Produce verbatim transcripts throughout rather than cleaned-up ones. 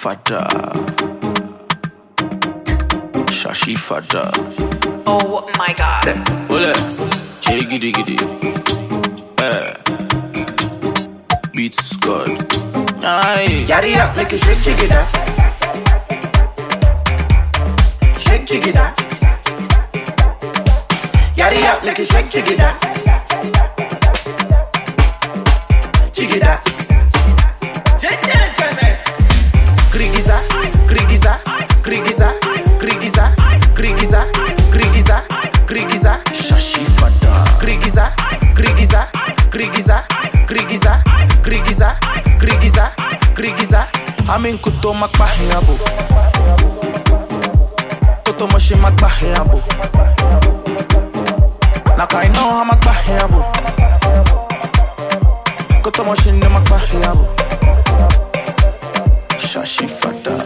Fada. Shashi Fada. Oh my god. Ole. Jay giddy giddy. Eh. Beats God. Aye. Yari up, make it shake, jiggy da. Shake, jiggy da. Yari up, make it shake, jiggy da. Jiggy da. Krigiza, Krigiza, Krigiza, Krigiza, Krigiza, Krigiza, Krigiza, Shashi Fada. Krigiza, Krigiza, Krigiza, Krigiza, Krigiza, Krigiza, Krigiza. Amin kuto makbahe abo. Toto moshi makbahe abo. Like I know how makbahe abo. Koto moshi ne makbahe abo. Shashi Fada.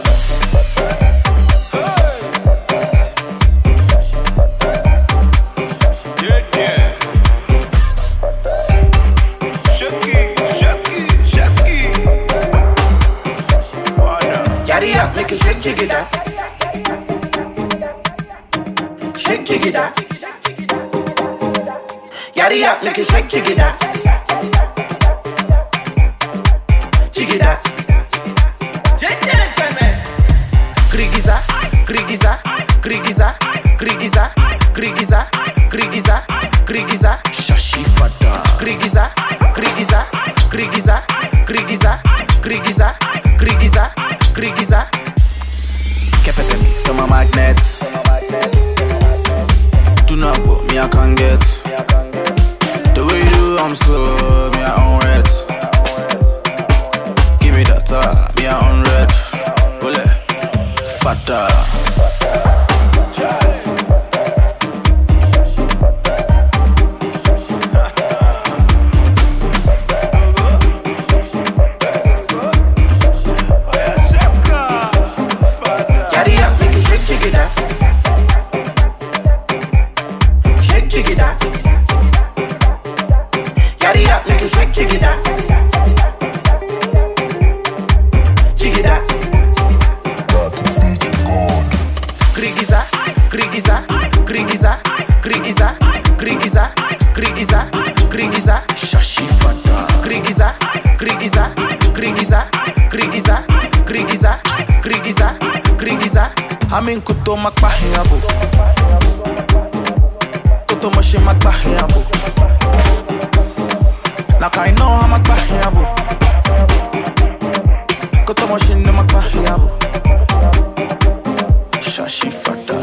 Yari up, make it shake, jiggy da. Shake, jiggy da. Yari up, make it shake, jiggy da. Jiggy da. Krigiza, Krigiza, Krigiza, Krigiza, Krigiza, Krigiza, Krigiza, Shashi Fada. Krigiza, Krigiza, Krigiza, Krigiza, Krigiza, Krigiza, Krigiza. Keep it me to my magnets. Do not go, me I can get. The way you do, I'm so me I on red. Give me that uh, me I on red. Ole, Fada. Yari up, make it shake, jiggy da. Shake, jiggy da. Yari up, make it shake, jiggy da. Jiggy da. Krigiza, Krigiza, Krigiza, Krigiza, Krigiza, Krigiza, Krigiza, Shashi Fada. Krigiza, Krigiza, Krigiza, Krigiza, Krigiza, Krigiza, Krigiza. Amin kuto makbahe abo. Toto moshi makbahe abo. Like I know how makbahe abo. Koto moshi ne makbahe abo. Shashi Fada.